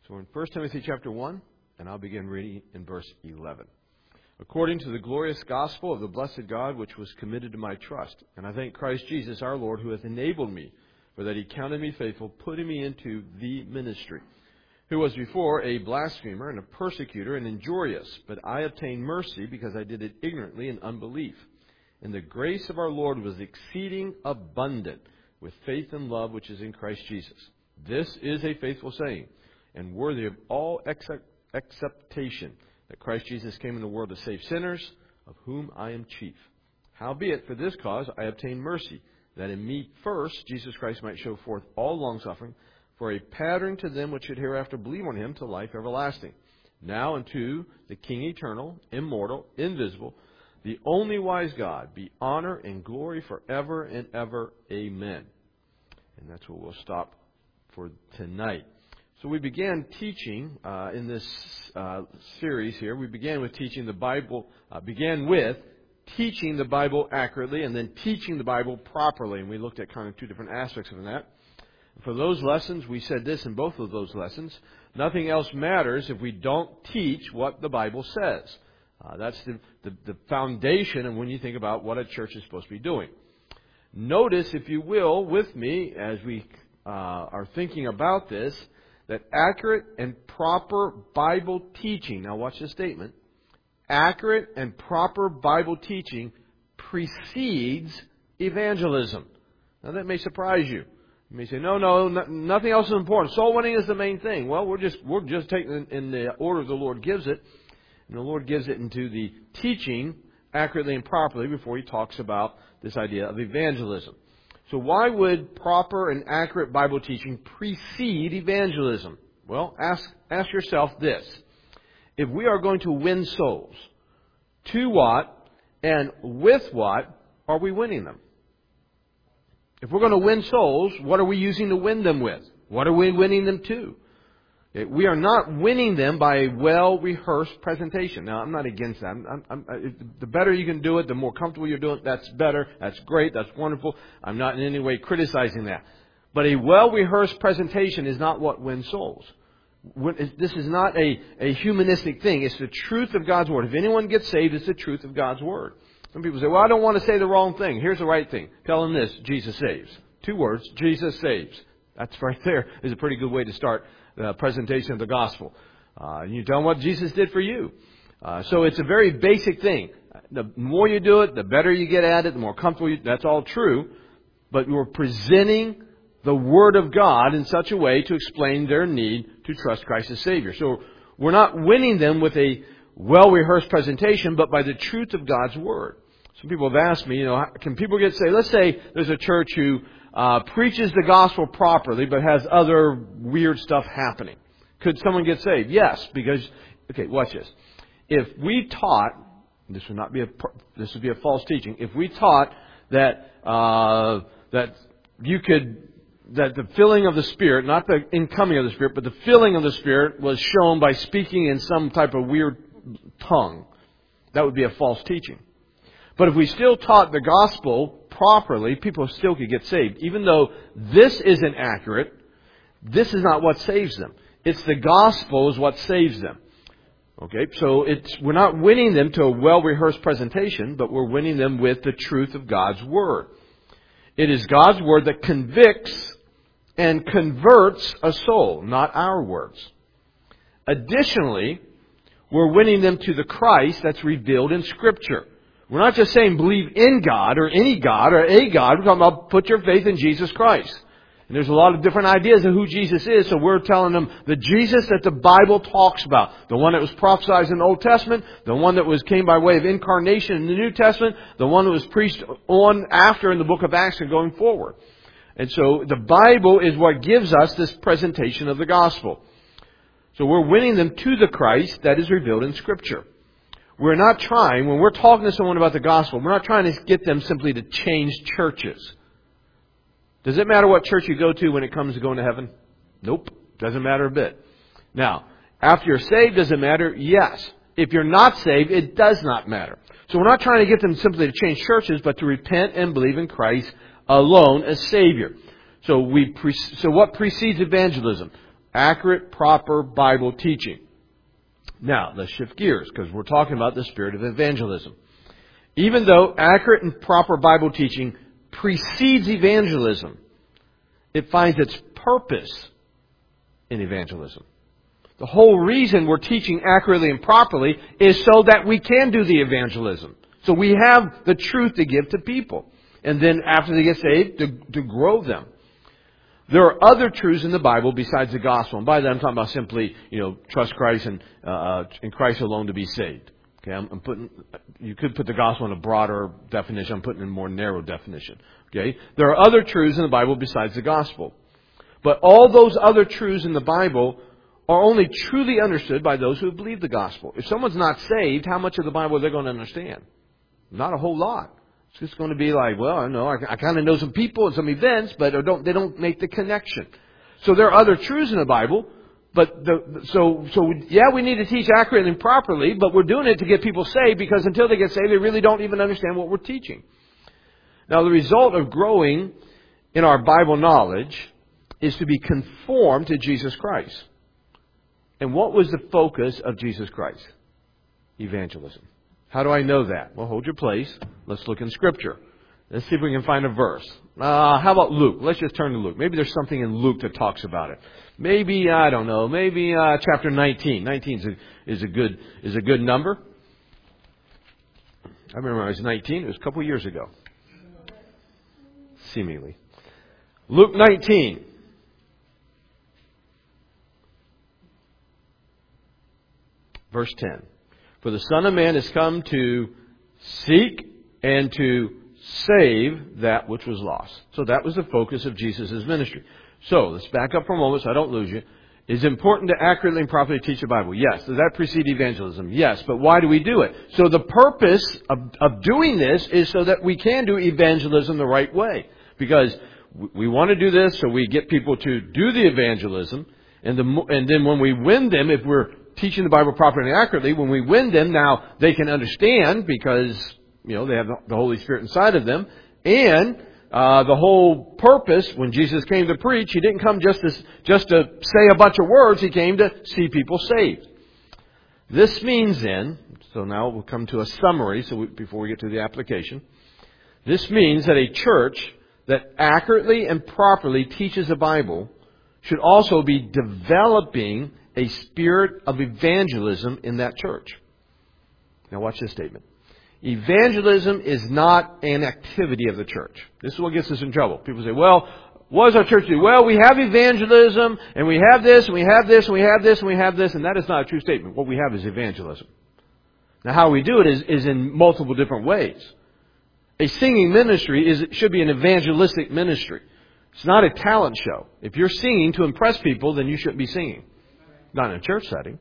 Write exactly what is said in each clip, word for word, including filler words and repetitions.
So we're in First Timothy chapter one, and I'll begin reading in verse eleven. According to the glorious gospel of the blessed God, which was committed to my trust. And I thank Christ Jesus our Lord, who hath enabled me, for that he counted me faithful, putting me into the ministry, who was before a blasphemer and a persecutor and injurious. But I obtained mercy, because I did it ignorantly in unbelief. And the grace of our Lord was exceeding abundant, with faith and love which is in Christ Jesus. This is a faithful saying, and worthy of all accept- acceptation, that Christ Jesus came in the world to save sinners, of whom I am chief. Howbeit, for this cause I obtained mercy, that in me first Jesus Christ might show forth all longsuffering, for a pattern to them which should hereafter believe on him to life everlasting. Now unto the King eternal, immortal, invisible, the only wise God, be honor and glory forever and ever. Amen. And that's where we'll stop for tonight. So we began teaching uh, in this uh, series here. We began with teaching the Bible, uh, began with teaching the Bible accurately and then teaching the Bible properly. And we looked at kind of two different aspects of that. For those lessons, we said this in both of those lessons: nothing else matters if we don't teach what the Bible says. Uh, that's the, the, the foundation of when you think about what a church is supposed to be doing. Notice, if you will, with me, as we uh, are thinking about this, that accurate and proper Bible teaching, now watch this statement, accurate and proper Bible teaching precedes evangelism. Now that may surprise you. You may say, no, no, no, nothing else is important. Soul winning is the main thing. Well, we're just we're just taking it in the order the Lord gives it. And the Lord gives it into the teaching accurately and properly before He talks about this idea of evangelism. So why would proper and accurate Bible teaching precede evangelism? Well, ask ask yourself this. If we are going to win souls, to what and with what are we winning them? If we're going to win souls, what are we using to win them with? What are we winning them to? We are not winning them by a well-rehearsed presentation. Now, I'm not against that. I'm, I'm, I'm, the better you can do it, the more comfortable you're doing it, that's better. That's great. That's wonderful. I'm not in any way criticizing that. But a well-rehearsed presentation is not what wins souls. This is not a, a humanistic thing. It's the truth of God's Word. If anyone gets saved, it's the truth of God's Word. Some people say, well, I don't want to say the wrong thing. Here's the right thing. Tell them this: Jesus saves. Two words: Jesus saves. That's right there is a pretty good way to start the presentation of the gospel. Uh, you tell them what Jesus did for you. Uh, so it's a very basic thing. The more you do it, the better you get at it, the more comfortable you... That's all true. But you're presenting the Word of God in such a way to explain their need to trust Christ as Savior. So we're not winning them with a well-rehearsed presentation, but by the truth of God's Word. Some people have asked me, you know, can people get saved? Let's say there's a church who uh, preaches the gospel properly, but has other weird stuff happening. Could someone get saved? Yes, because, okay, watch this. If we taught, this would not be a, this would be a false teaching. If we taught that uh, that you could, that the filling of the Spirit, not the incoming of the Spirit, but the filling of the Spirit was shown by speaking in some type of weird tongue, that would be a false teaching. But if we still taught the gospel properly, people still could get saved. Even though this isn't accurate, this is not what saves them. It's the gospel is what saves them. Okay, so it's we're not winning them to a well-rehearsed presentation, but we're winning them with the truth of God's Word. It is God's Word that convicts and converts a soul, not our words. Additionally, we're winning them to the Christ that's revealed in Scripture. We're not just saying believe in God or any God or a God. We're talking about put your faith in Jesus Christ. And there's a lot of different ideas of who Jesus is. So we're telling them the Jesus that the Bible talks about. The one that was prophesied in the Old Testament. The one that was came by way of incarnation in the New Testament. The one that was preached on after in the book of Acts and going forward. And so the Bible is what gives us this presentation of the gospel. So we're winning them to the Christ that is revealed in Scripture. We're not trying, when we're talking to someone about the gospel, we're not trying to get them simply to change churches. Does it matter what church you go to when it comes to going to heaven? Nope. Doesn't matter a bit. Now, after you're saved, does it matter? Yes. If you're not saved, it does not matter. So we're not trying to get them simply to change churches, but to repent and believe in Christ alone as Savior. So we pre- so what precedes evangelism? Accurate, proper Bible teaching. Now, let's shift gears because we're talking about the spirit of evangelism. Even though accurate and proper Bible teaching precedes evangelism, it finds its purpose in evangelism. The whole reason we're teaching accurately and properly is so that we can do the evangelism. So we have the truth to give to people. And then after they get saved, to, to grow them. There are other truths in the Bible besides the gospel. And by that I'm talking about simply, you know, trust Christ and uh, in Christ alone to be saved. Okay, I'm, I'm putting, you could put the gospel in a broader definition. I'm putting in a more narrow definition. Okay, there are other truths in the Bible besides the gospel. But all those other truths in the Bible are only truly understood by those who have believed the gospel. If someone's not saved, how much of the Bible are they going to understand? Not a whole lot. It's just going to be like, well, I know, I, I kind of know some people and some events, but don't, they don't make the connection. So there are other truths in the Bible, but the, so, so yeah, we need to teach accurately and properly, but we're doing it to get people saved because until they get saved, they really don't even understand what we're teaching. Now, the result of growing in our Bible knowledge is to be conformed to Jesus Christ. And what was the focus of Jesus Christ? Evangelism. How do I know that? Well, hold your place. Let's look in Scripture. Let's see if we can find a verse. Uh, how about Luke? Let's just turn to Luke. Maybe there's something in Luke that talks about it. Maybe, I don't know, maybe uh, chapter nineteen. nineteen is a, is a good is a good number. I remember I was nineteen. It was a couple of years ago. Seemingly. Luke nineteen. Verse ten. For the Son of Man has come to seek and to save that which was lost. So that was the focus of Jesus' ministry. So let's back up for a moment so I don't lose you. Is it important to accurately and properly teach the Bible? Yes. Does that precede evangelism? Yes. But why do we do it? So the purpose of, of doing this is so that we can do evangelism the right way. Because we want to do this so we get people to do the evangelism. And, the, and then when we win them, if we're teaching the Bible properly and accurately, when we win them, now they can understand because, you know, they have the Holy Spirit inside of them. And uh, the whole purpose, when Jesus came to preach, He didn't come just to, just to say a bunch of words. He came to see people saved. This means then, so now we'll come to a summary so we, before we get to the application. This means that a church that accurately and properly teaches the Bible should also be developing a spirit of evangelism in that church. Now watch this statement. Evangelism is not an activity of the church. This is what gets us in trouble. People say, well, what does our church do? Well, we have evangelism, and we have this, and we have this, and we have this, and we have this, and that is not a true statement. What we have is evangelism. Now how we do it is, is in multiple different ways. A singing ministry is should be an evangelistic ministry. It's not a talent show. If you're singing to impress people, then you shouldn't be singing. Not in a church setting.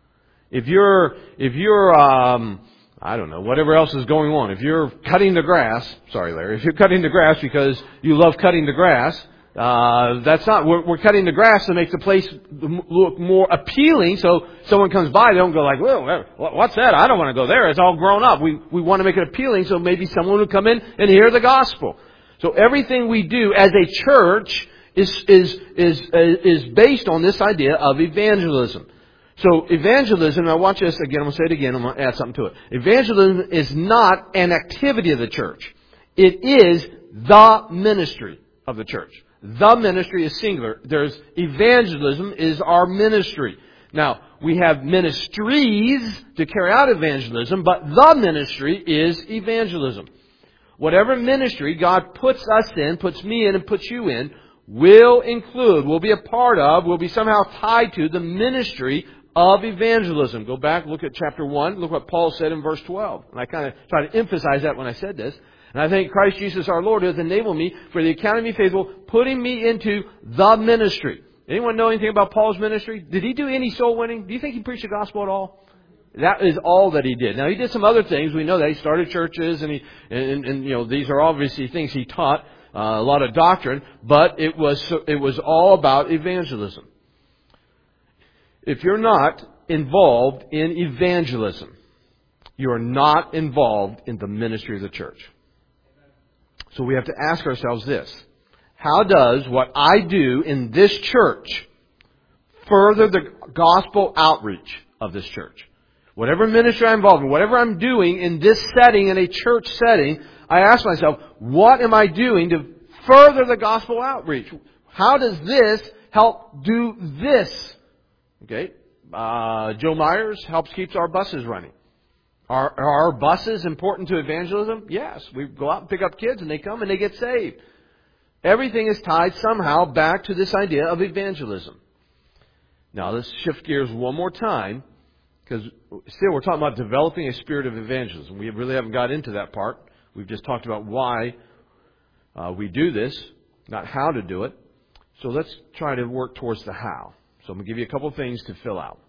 If you're, if you're, um, I don't know, whatever else is going on. If you're cutting the grass, sorry Larry, if you're cutting the grass because you love cutting the grass, uh, that's not, we're, we're cutting the grass to make the place look more appealing so someone comes by, they don't go like, well, what's that? I don't want to go there. It's all grown up. We, we want to make it appealing so maybe someone would come in and hear the gospel. So everything we do as a church is, is, is, is based on this idea of evangelism. So evangelism, I want you to, again, I'm going to say it again, I'm going to add something to it. Evangelism is not an activity of the church. It is the ministry of the church. The ministry is singular. There's evangelism is our ministry. Now, we have ministries to carry out evangelism, but the ministry is evangelism. Whatever ministry God puts us in, puts me in, and puts you in, will include, will be a part of, will be somehow tied to the ministry of evangelism. Go back, look at chapter one. Look what Paul said in verse twelve. And I kind of try to emphasize that when I said this. And I thank Christ Jesus our Lord who has enabled me for the account of me faithful, putting me into the ministry. Anyone know anything about Paul's ministry? Did he do any soul winning? Do you think he preached the gospel at all? That is all that he did. Now, he did some other things. We know that. He started churches, and, he, and, and you know, these are obviously things he taught, uh, a lot of doctrine, but it was, it was all about evangelism. If you're not involved in evangelism, you are not involved in the ministry of the church. So we have to ask ourselves this. How does what I do in this church further the gospel outreach of this church. Whatever ministry I'm involved in, whatever I'm doing in this setting, in a church setting, I ask myself, what am I doing to further the gospel outreach? How does this help do this? Okay, uh, Joe Myers helps keeps our buses running. Are, are our buses important to evangelism? Yes. We go out and pick up kids and they come and they get saved. Everything is tied somehow back to this idea of evangelism. Now let's shift gears one more time, because still we're talking about developing a spirit of evangelism. We really haven't got into that part. We've just talked about why uh, we do this, not how to do it. So let's try to work towards the how. So I'm going to give you a couple of things to fill out.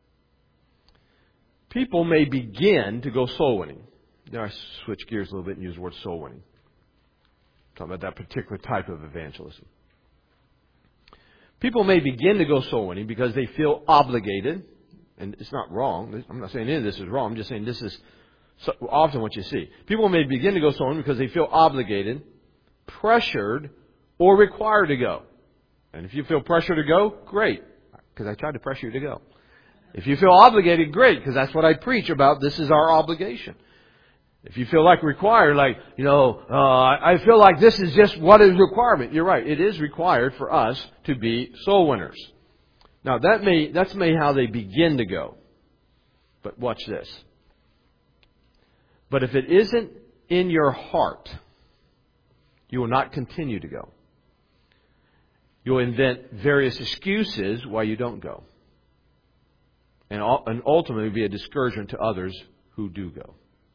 People may begin to go soul winning. Now I switch gears a little bit and use the word soul winning. Talking about that particular type of evangelism. People may begin to go soul winning because they feel obligated, and it's not wrong. I'm not saying any of this is wrong. I'm just saying this is often what you see. People may begin to go soul winning because they feel obligated, pressured, or required to go. And if you feel pressure to go, great, because I tried to pressure you to go. If you feel obligated, great, because that's what I preach about. This is our obligation. If you feel like required, like, you know, uh, I feel like this is just what is requirement. You're right. It is required for us to be soul winners. Now, that may, that's may how they begin to go. But watch this. But if it isn't in your heart, you will not continue to go. You'll invent various excuses why you don't go. And, and ultimately be a discouragement to others who do go.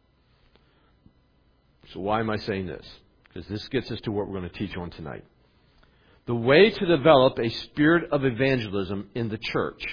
So why am I saying this? Because this gets us to what we're going to teach on tonight. The way to develop a spirit of evangelism in the church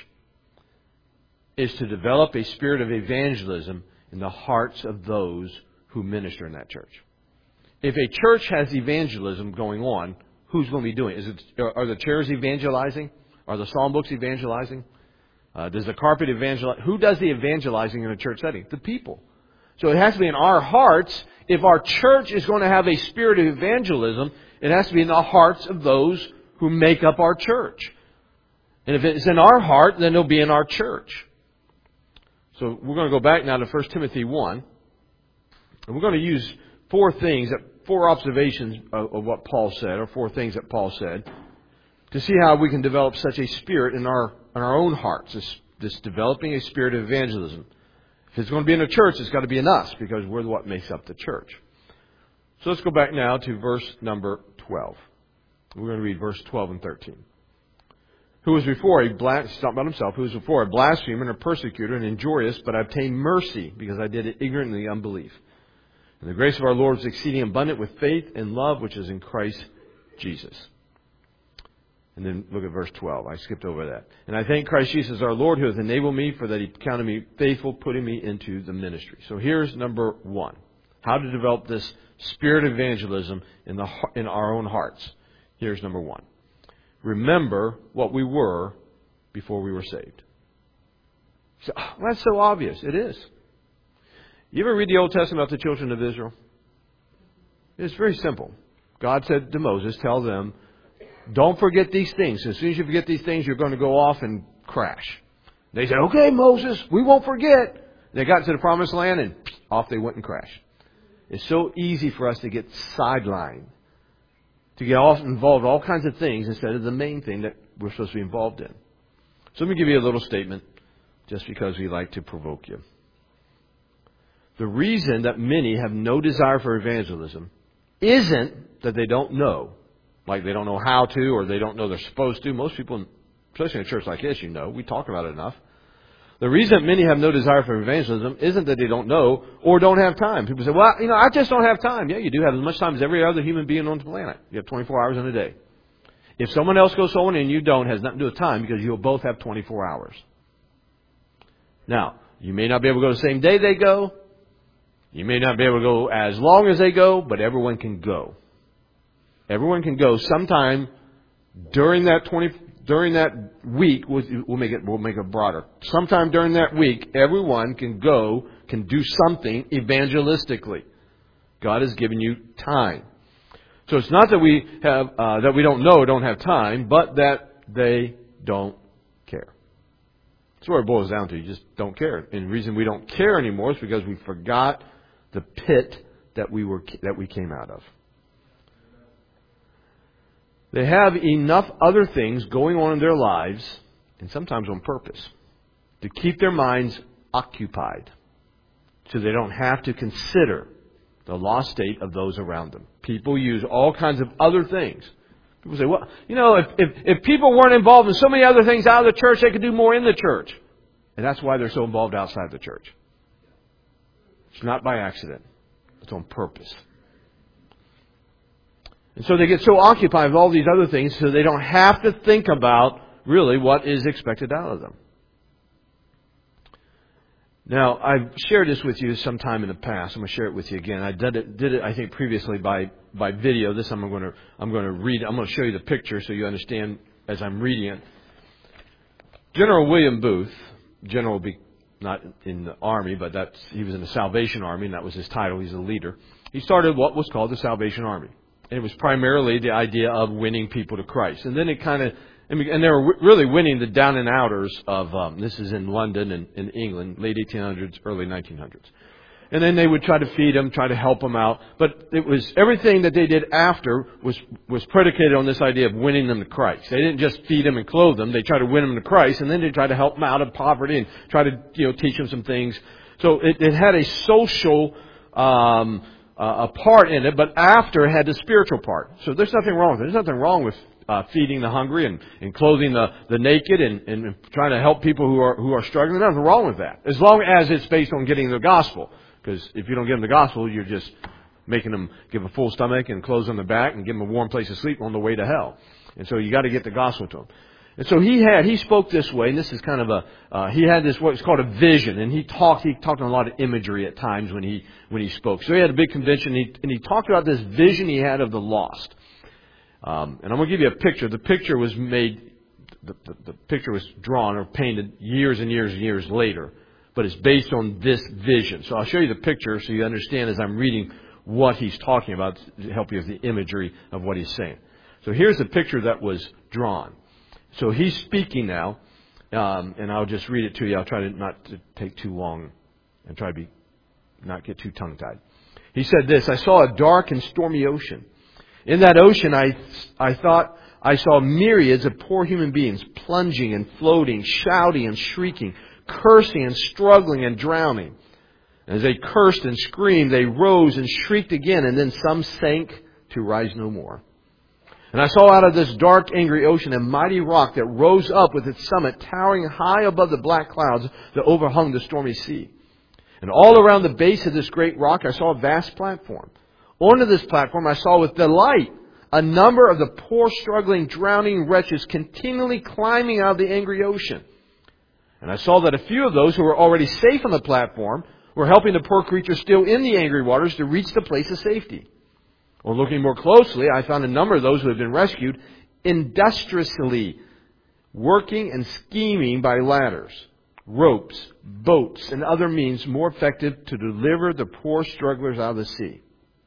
is to develop a spirit of evangelism in the hearts of those who minister in that church. If a church has evangelism going on, who's going to be doing it? Is it are the chairs evangelizing? Are the psalm books evangelizing? Uh, does the carpet evangelize? Who does the evangelizing in a church setting? The people. So it has to be in our hearts. If our church is going to have a spirit of evangelism, it has to be in the hearts of those who make up our church. And if it's in our heart, then it'll be in our church. So we're going to go back now to First Timothy one. And we're going to use four things, four observations of, of what Paul said, or four things that Paul said, to see how we can develop such a spirit in our in our own hearts, this, this developing a spirit of evangelism. If it's going to be in a church, it's got to be in us, because we're what makes up the church. So let's go back now to verse number twelve. We're going to read verse twelve and thirteen. Who was before a blas- he's talking about himself, who was before a blasphemer and a persecutor and injurious, but I obtained mercy because I did it ignorantly in unbelief. And the grace of our Lord was exceeding abundant with faith and love, which is in Christ Jesus. And then look at verse twelve. I skipped over that. And I thank Christ Jesus our Lord, who has enabled me, for that He counted me faithful, putting me into the ministry. So here's number one. How to develop this spirit of evangelism in the in our own hearts. Here's number one. Remember what we were before we were saved. So, oh, that's so obvious. It is. You ever read the Old Testament about the children of Israel? It's very simple. God said to Moses, tell them, don't forget these things. As soon as you forget these things, you're going to go off and crash. They said, okay, Moses, we won't forget. They got to the promised land and off they went and crashed. It's so easy for us to get sidelined, to get all involved in all kinds of things instead of the main thing that we're supposed to be involved in. So let me give you a little statement just because we like to provoke you. The reason that many have no desire for evangelism isn't that they don't know, like they don't know how to or they don't know they're supposed to. Most people, especially in a church like this, you know, we talk about it enough. The reason that many have no desire for evangelism isn't that they don't know or don't have time. People say, well, you know, I just don't have time. Yeah, you do have as much time as every other human being on the planet. You have twenty-four hours in a day. If someone else goes soul winning and you don't, it has nothing to do with time, because you'll both have twenty-four hours. Now, you may not be able to go the same day they go. You may not be able to go as long as they go, but everyone can go. Everyone can go sometime during that twenty during that week. We'll, we'll make it we'll make it broader. Sometime during that week, everyone can go, can do something evangelistically. God has given you time. So it's not that we have uh, that we don't know or don't have time, but that they don't care. That's what it boils down to. You just don't care. And the reason we don't care anymore is because we forgot the pit that we were that we came out of. They have enough other things going on in their lives, and sometimes on purpose, to keep their minds occupied so they don't have to consider the lost state of those around them. People use all kinds of other things. People say, well, you know, if, if, if people weren't involved in so many other things out of the church, they could do more in the church. And that's why they're so involved outside the church. It's not by accident. It's on purpose. And so they get so occupied with all these other things so they don't have to think about really what is expected out of them. Now, I've shared this with you sometime in the past. I'm going to share it with you again. I did it, did it I think, previously by, by video. This time I'm going to I'm going to read. I'm going to show you the picture so you understand as I'm reading it. General William Booth, General be not in the Army, but that's he was in the Salvation Army, and that was his title. He's a leader. He started what was called the Salvation Army. And it was primarily the idea of winning people to Christ. And then it kind of, and they were really winning the down and outers of, um, this is in London and in England, late eighteen hundreds, early nineteen hundreds. And then they would try to feed them, try to help them out. But it was, everything that they did after was, was predicated on this idea of winning them to Christ. They didn't just feed them and clothe them. They tried to win them to Christ, and then they tried to help them out of poverty and try to, you know, teach them some things. So it, it had a social, um, uh, a part in it, but after it had the spiritual part. So there's nothing wrong with it. There's nothing wrong with Uh, feeding the hungry and, and clothing the, the naked and, and trying to help people who are who are struggling. There's nothing wrong with that, as long as it's based on getting the gospel. Because if you don't give them the gospel, you're just making them give a full stomach and clothes on the back and give them a warm place to sleep on the way to hell. And so you got to get the gospel to them. And so he had he spoke this way, and this is kind of a uh, he had this what's called a vision, and he talked he talked on a lot of imagery at times when he when he spoke. So he had a big convention, and he, and he talked about this vision he had of the lost. Um, and I'm going to give you a picture. The picture was made, the, the, the picture was drawn or painted years and years and years later, but it's based on this vision. So I'll show you the picture so you understand as I'm reading what he's talking about to help you with the imagery of what he's saying. So here's the picture that was drawn. So he's speaking now, um, and I'll just read it to you. I'll try to not to take too long and try to be not get too tongue-tied. He said this: I saw a dark and stormy ocean. In that ocean, I, I thought I saw myriads of poor human beings plunging and floating, shouting and shrieking, cursing and struggling and drowning. As they cursed and screamed, they rose and shrieked again, and then some sank to rise no more. And I saw out of this dark, angry ocean a mighty rock that rose up with its summit towering high above the black clouds that overhung the stormy sea. And all around the base of this great rock, I saw a vast platform. Onto this platform I saw with delight a number of the poor, struggling, drowning wretches continually climbing out of the angry ocean. And I saw that a few of those who were already safe on the platform were helping the poor creatures still in the angry waters to reach the place of safety. On looking more closely, I found a number of those who had been rescued industriously working and scheming by ladders, ropes, boats, and other means more effective to deliver the poor strugglers out of the sea.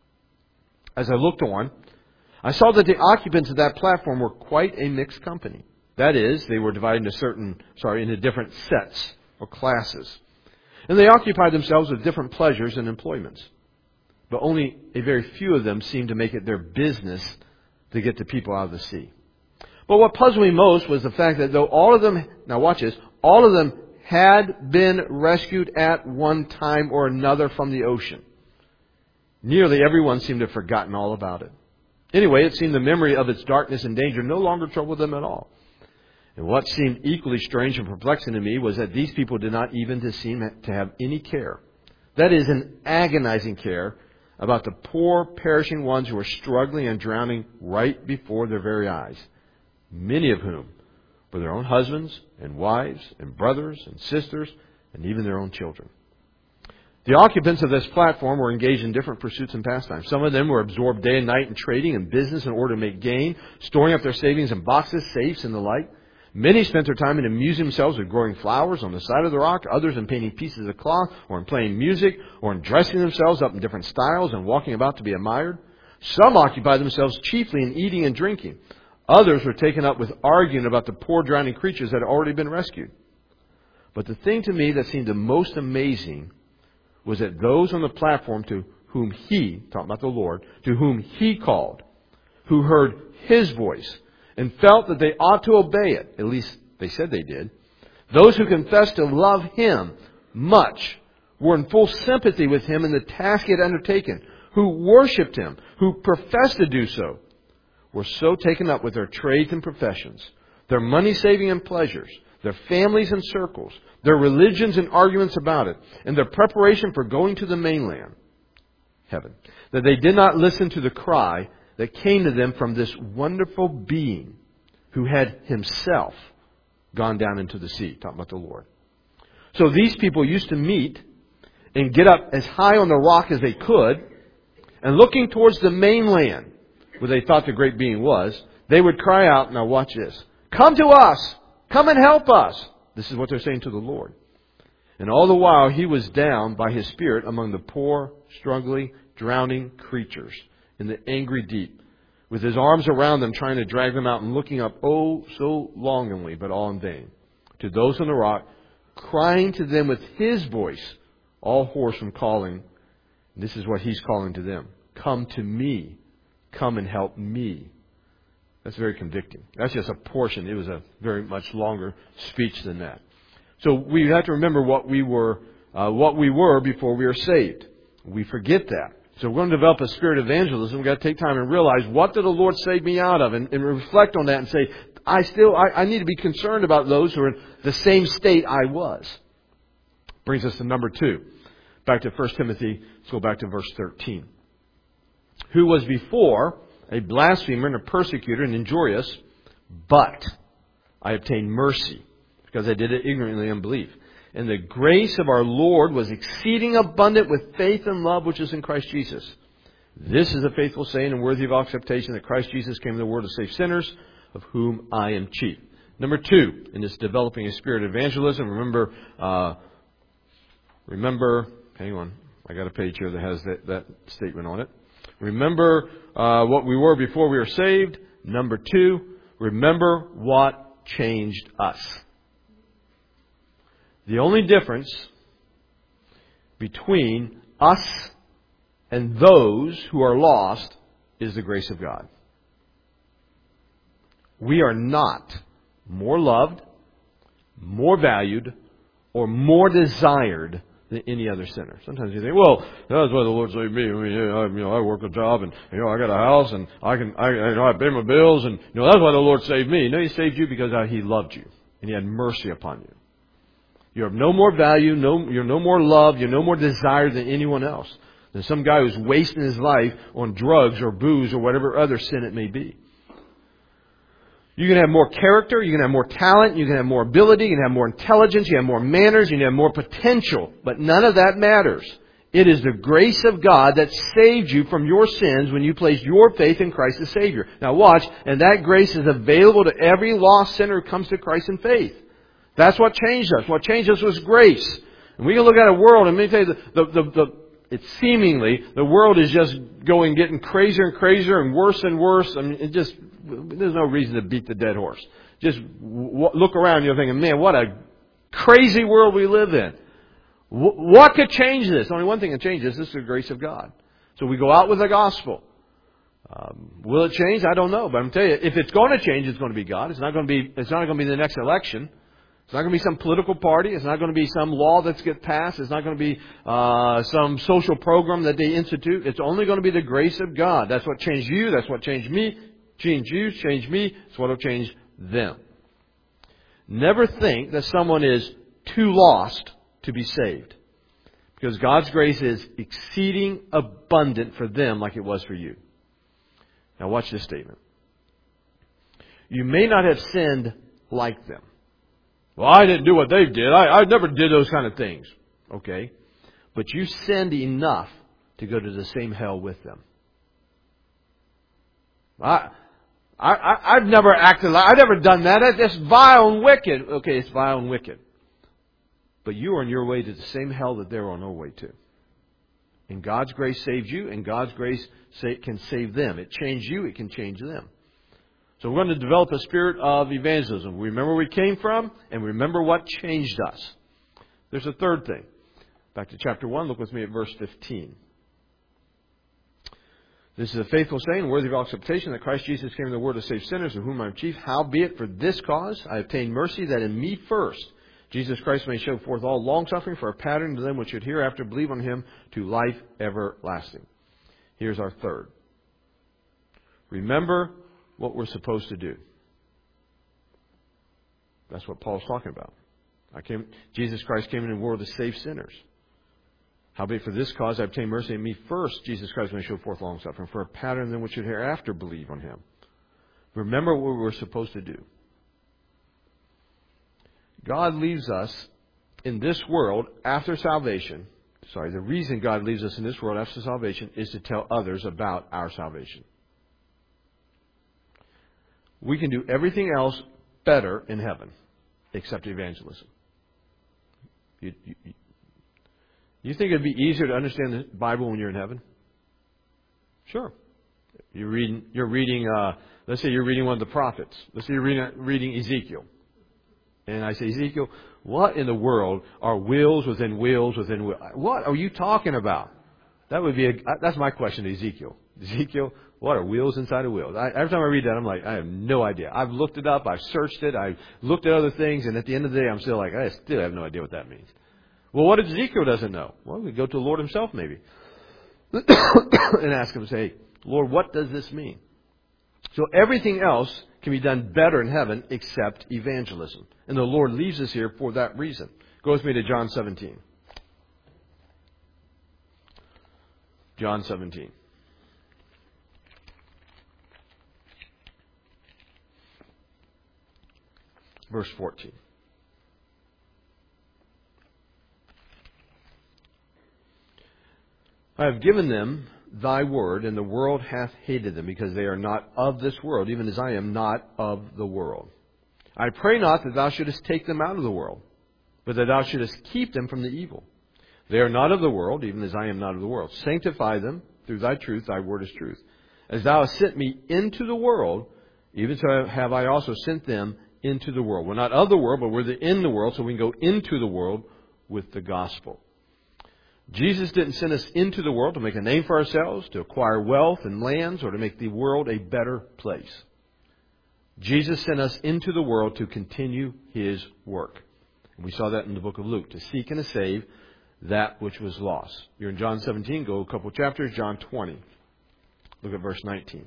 As I looked on, I saw that the occupants of that platform were quite a mixed company. That is, they were divided into certain, sorry, into different sets or classes. And they occupied themselves with different pleasures and employments. But only a very few of them seemed to make it their business to get the people out of the sea. But what puzzled me most was the fact that though all of them, now watch this, all of them had been rescued at one time or another from the ocean. Nearly everyone seemed to have forgotten all about it. Anyway, it seemed the memory of its darkness and danger no longer troubled them at all. And what seemed equally strange and perplexing to me was that these people did not even seem to have any care. That is, an agonizing care about the poor, perishing ones who were struggling and drowning right before their very eyes, many of whom were their own husbands and wives and brothers and sisters and even their own children. The occupants of this platform were engaged in different pursuits and pastimes. Some of them were absorbed day and night in trading and business in order to make gain, storing up their savings in boxes, safes, and the like. Many spent their time in amusing themselves with growing flowers on the side of the rock, others in painting pieces of cloth, or in playing music, or in dressing themselves up in different styles and walking about to be admired. Some occupied themselves chiefly in eating and drinking. Others were taken up with arguing about the poor drowning creatures that had already been rescued. But the thing to me that seemed the most amazing was that those on the platform to whom He, talking about the Lord, to whom He called, who heard His voice and felt that they ought to obey it, at least they said they did, those who confessed to love Him much were in full sympathy with Him in the task He had undertaken, who worshipped Him, who professed to do so, were so taken up with their trades and professions, their money-saving and pleasures, their families and circles, their religions and arguments about it, and their preparation for going to the mainland, heaven, that they did not listen to the cry that came to them from this wonderful being who had Himself gone down into the sea. Talking about the Lord. So these people used to meet and get up as high on the rock as they could, and looking towards the mainland, where they thought the great being was, they would cry out, now watch this, "Come to us! Come and help us!" This is what they're saying to the Lord. And all the while He was down by His Spirit among the poor, struggling, drowning creatures in the angry deep, with His arms around them trying to drag them out and looking up, oh, so longingly, but all in vain, to those on the rock, crying to them with His voice, all hoarse from calling. And this is what He's calling to them. Come to me. Come and help me. That's very convicting. That's just a portion. It was a very much longer speech than that. So we have to remember what we were, uh, what we were before we were saved. We forget that. So we're going to develop a spirit of evangelism. We've got to take time and realize, what did the Lord save me out of? And, and reflect on that and say, I still, I, I need to be concerned about those who are in the same state I was. Brings us to number two. Back to First Timothy. Let's go back to verse thirteen. Who was before a blasphemer and a persecutor and injurious, but I obtained mercy, because I did it ignorantly in unbelief. And the grace of our Lord was exceeding abundant with faith and love which is in Christ Jesus. This is a faithful saying and worthy of all acceptation, that Christ Jesus came in the world to save sinners, of whom I am chief. Number two, in this developing a spirit of evangelism, remember, uh, remember, hang on, I got a page here that has that, that statement on it. Remember uh, what we were before we were saved. Number two, remember what changed us. The only difference between us and those who are lost is the grace of God. We are not more loved, more valued, or more desired than any other sinner. Sometimes you think, well, that's why the Lord saved me. I mean, I, you know, I work a job, and you know, I got a house, and I can, I, you know, I pay my bills, and you know, that's why the Lord saved me. No, He saved you because He loved you, and He had mercy upon you. You have no more value, no, you're no more loved, you're no more desired than anyone else. Than some guy who's wasting his life on drugs or booze or whatever other sin it may be. You can have more character, you can have more talent, you can have more ability, you can have more intelligence, you have more manners, you can have more potential. But none of that matters. It is the grace of God that saved you from your sins when you placed your faith in Christ as Savior. Now watch, and that grace is available to every lost sinner who comes to Christ in faith. That's what changed us. What changed us was grace. And we can look at a world, and let me tell you, the, the, the, the, it's seemingly, the world is just going, getting crazier and crazier and worse and worse. I mean, it just, there's no reason to beat the dead horse. Just w- look around and you're thinking, man, what a crazy world we live in. W- what could change this? Only one thing can change this. This is the grace of God. So we go out with the gospel. Um, will it change? I don't know. But I'm telling you, if it's going to change, it's going to be God. It's not going to be, it's not going to be the next election. It's not going to be some political party. It's not going to be some law that's get passed. It's not going to be uh, some social program that they institute. It's only going to be the grace of God. That's what changed you. That's what changed me. Changed you. Changed me. It's what will change them. Never think that someone is too lost to be saved. Because God's grace is exceeding abundant for them like it was for you. Now watch this statement. You may not have sinned like them. Well, I didn't do what they did. I, I never did those kind of things. Okay. But you sinned enough to go to the same hell with them. I, I, I've never acted like, I've never done that. That's vile and wicked. Okay, it's vile and wicked. But you are on your way to the same hell that they're on their way to. And God's grace saved you, and God's grace can save them. It changed you, it can change them. So we're going to develop a spirit of evangelism. We remember where we came from, and we remember what changed us. There's a third thing. Back to chapter one, look with me at verse fifteen. This is a faithful saying, worthy of all acceptation, that Christ Jesus came in the world to save sinners, of whom I am chief. Howbeit, for this cause I obtained mercy, that in me first Jesus Christ may show forth all longsuffering for a pattern to them which should hereafter believe on Him to life everlasting. Here's our third. Remember what we're supposed to do. That's what Paul's talking about. I came, Jesus Christ came into the world to save sinners. Howbeit for this cause I obtain mercy in me first, Jesus Christ may show forth long suffering, for a pattern then which should hereafter believe on Him. Remember what we're supposed to do. God leaves us in this world after salvation. Sorry, the reason God leaves us in this world after salvation is to tell others about our salvation. We can do everything else better in heaven except evangelism. You, you, you think it'd be easier to understand the Bible when you're in heaven? Sure. You're reading, you're reading uh, let's say you're reading one of the prophets. Let's say you're reading, reading Ezekiel. And I say, Ezekiel, what in the world are wheels within wheels within wheels? What are you talking about? That would be a, that's my question to Ezekiel. Ezekiel, what are wheels inside of wheels? I, every time I read that, I'm like, I have no idea. I've looked it up. I've searched it. I've looked at other things. And at the end of the day, I'm still like, I still have no idea what that means. Well, what if Ezekiel doesn't know? Well, we go to the Lord Himself maybe and ask Him, say, Lord, what does this mean? So everything else can be done better in heaven except evangelism. And the Lord leaves us here for that reason. Go with me to John seventeen. John seventeen. Verse fourteen. I have given them Thy word, and the world hath hated them, because they are not of this world, even as I am not of the world. I pray not that Thou shouldest take them out of the world, but that Thou shouldest keep them from the evil. They are not of the world, even as I am not of the world. Sanctify them through Thy truth. Thy word is truth. As Thou hast sent me into the world, even so have I also sent them into the world. We're not of the world, but we're in the world, so we can go into the world with the gospel. Jesus didn't send us into the world to make a name for ourselves, to acquire wealth and lands, or to make the world a better place. Jesus sent us into the world to continue His work. And we saw that in the book of Luke, to seek and to save that which was lost. You're in John seventeen, go a couple chapters, John twenty. Look at verse nineteen.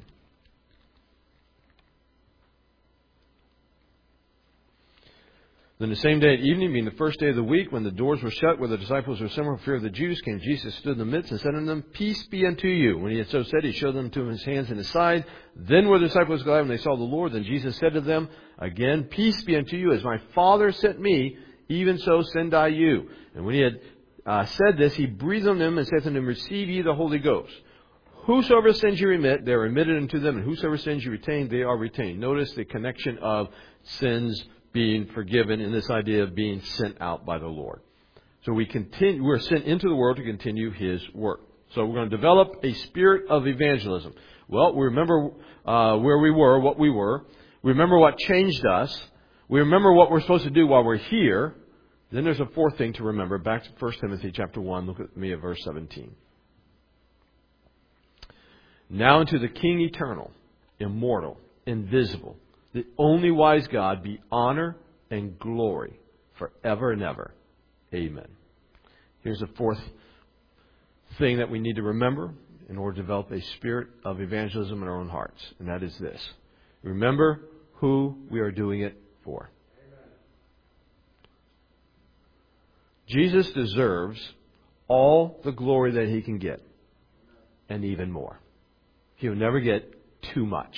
Then the same day at evening, being the first day of the week, when the doors were shut, where the disciples were assembled for fear of the Jews, came Jesus, stood in the midst, and said unto them, Peace be unto you. When He had so said, He showed them to them His hands and His side. Then were the disciples glad when they saw the Lord. Then Jesus said to them, Again, peace be unto you. As my Father sent me, even so send I you. And when He had uh, said this, He breathed on them and said to them, Receive ye the Holy Ghost. Whosoever sins you remit, they are remitted unto them. And whosoever sins you retain, they are retained. Notice the connection of sins being forgiven in this idea of being sent out by the Lord. So we continue, we're sent into the world to continue His work. So we're going to develop a spirit of evangelism. Well, we remember uh, where we were, what we were. We remember what changed us. We remember what we're supposed to do while we're here. Then there's a fourth thing to remember. Back to First Timothy chapter one. Look at me at verse seventeen. Now unto the King eternal, immortal, invisible, the only wise God, be honor and glory forever and ever. Amen. Here's a fourth thing that we need to remember in order to develop a spirit of evangelism in our own hearts. And that is this. Remember who we are doing it for. Amen. Jesus deserves all the glory that He can get. And even more. He'll never get too much.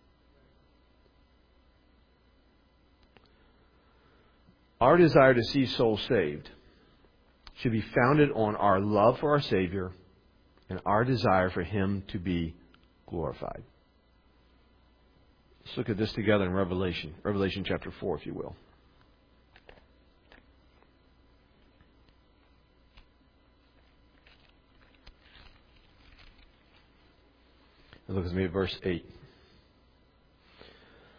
Our desire to see souls saved should be founded on our love for our Savior and our desire for Him to be glorified. Let's look at this together in Revelation, Revelation chapter four, if you will. And look with me at verse eight.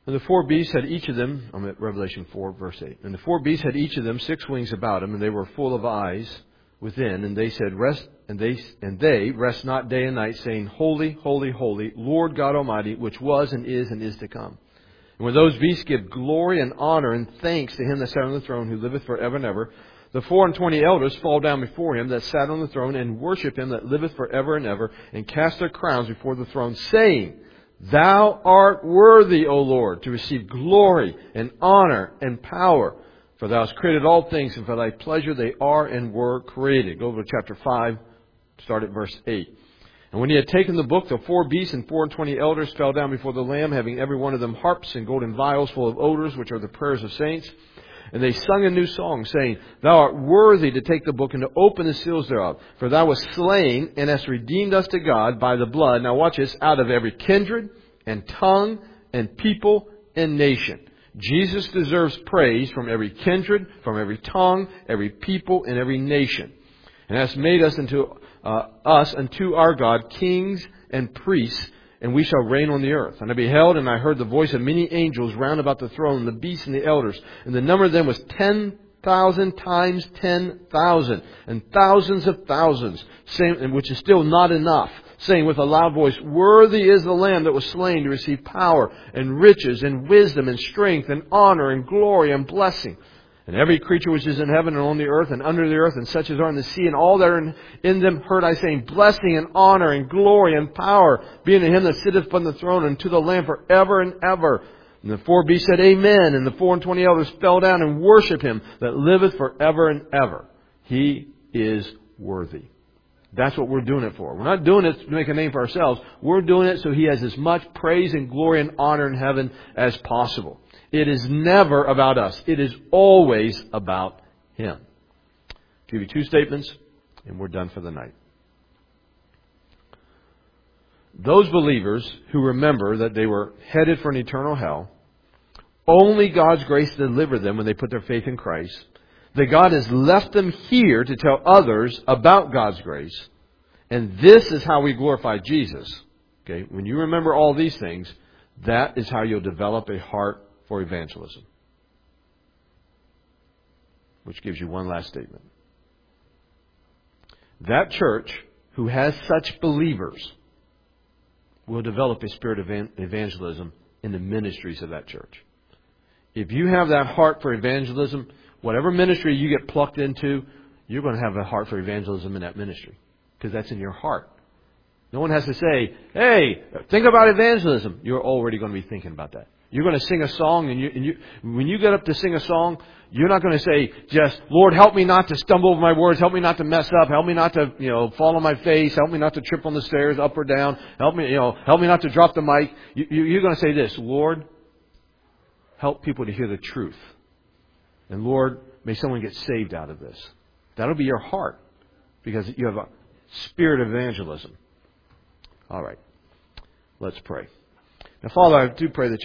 And the four beasts had each of them, I'm at Revelation four, verse eight. And the four beasts had each of them six wings about them, and they were full of eyes within. And they said, rest, and they, and they rest not day and night, saying, Holy, holy, holy, Lord God Almighty, which was and is and is to come. And when those beasts give glory and honor and thanks to him that sat on the throne, who liveth forever and ever, the four and twenty elders fall down before him that sat on the throne, and worship him that liveth forever and ever, and cast their crowns before the throne, saying, Thou art worthy, O Lord, to receive glory and honor and power. For thou hast created all things, and for thy pleasure they are and were created. Go over to chapter five, start at verse eight. And when he had taken the book, the four beasts and four and twenty elders fell down before the Lamb, having every one of them harps and golden vials full of odors, which are the prayers of saints. And they sung a new song, saying, Thou art worthy to take the book and to open the seals thereof. For thou wast slain and hast redeemed us to God by the blood. Now watch this, out of every kindred and tongue and people and nation. Jesus deserves praise from every kindred, from every tongue, every people, and every nation. And hast made us unto uh, us unto our God kings and priests, and we shall reign on the earth. And I beheld, and I heard the voice of many angels round about the throne, the beasts and the elders. And the number of them was ten thousand times ten thousand, and thousands of thousands, saying, which is still not enough, saying with a loud voice, Worthy is the Lamb that was slain to receive power and riches and wisdom and strength and honor and glory and blessing. And every creature which is in heaven and on the earth and under the earth and such as are in the sea and all that are in, in them heard I saying, Blessing and honor and glory and power be unto him that sitteth upon the throne and to the Lamb forever and ever. And the four beasts said, Amen. And the four and twenty elders fell down and worship him that liveth forever and ever. He is worthy. That's what we're doing it for. We're not doing it to make a name for ourselves. We're doing it so he has as much praise and glory and honor in heaven as possible. It is never about us. It is always about him. I'll give you two statements, and we're done for the night. Those believers who remember that they were headed for an eternal hell, only God's grace delivered them when they put their faith in Christ. That God has left them here to tell others about God's grace. And this is how we glorify Jesus. Okay, when you remember all these things, that is how you'll develop a heart for evangelism. Which gives you one last statement. That church who has such believers will develop a spirit of evangelism in the ministries of that church. If you have that heart for evangelism, whatever ministry you get plucked into, you're going to have a heart for evangelism in that ministry. Because that's in your heart. No one has to say, hey, think about evangelism. You're already going to be thinking about that. You're going to sing a song, and, you, and you, when you get up to sing a song, you're not going to say just, Lord, help me not to stumble over my words, help me not to mess up, help me not to, you know, fall on my face, help me not to trip on the stairs, up or down, help me, you know, help me not to drop the mic. You, you, you're going to say this, Lord, help people to hear the truth. And Lord, may someone get saved out of this. That'll be your heart, because you have a spirit of evangelism. All right, let's pray. Now, Father, I do pray that